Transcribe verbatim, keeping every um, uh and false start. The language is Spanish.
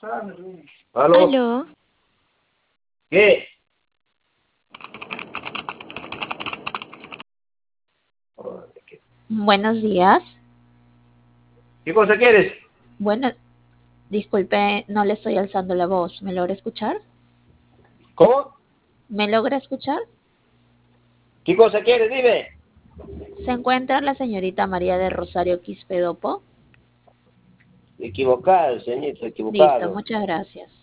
¿Aló? Aló, ¿Qué? buenos días. ¿Qué cosa quieres? Bueno, disculpe, no le estoy alzando la voz. ¿Me logra escuchar? ¿Cómo? ¿Me logra escuchar? ¿Qué cosa quieres? Dime. ¿Se encuentra la señorita María de Rosario Quispedopo? Equivocado, señorito, Listo, equivocado. muchas gracias.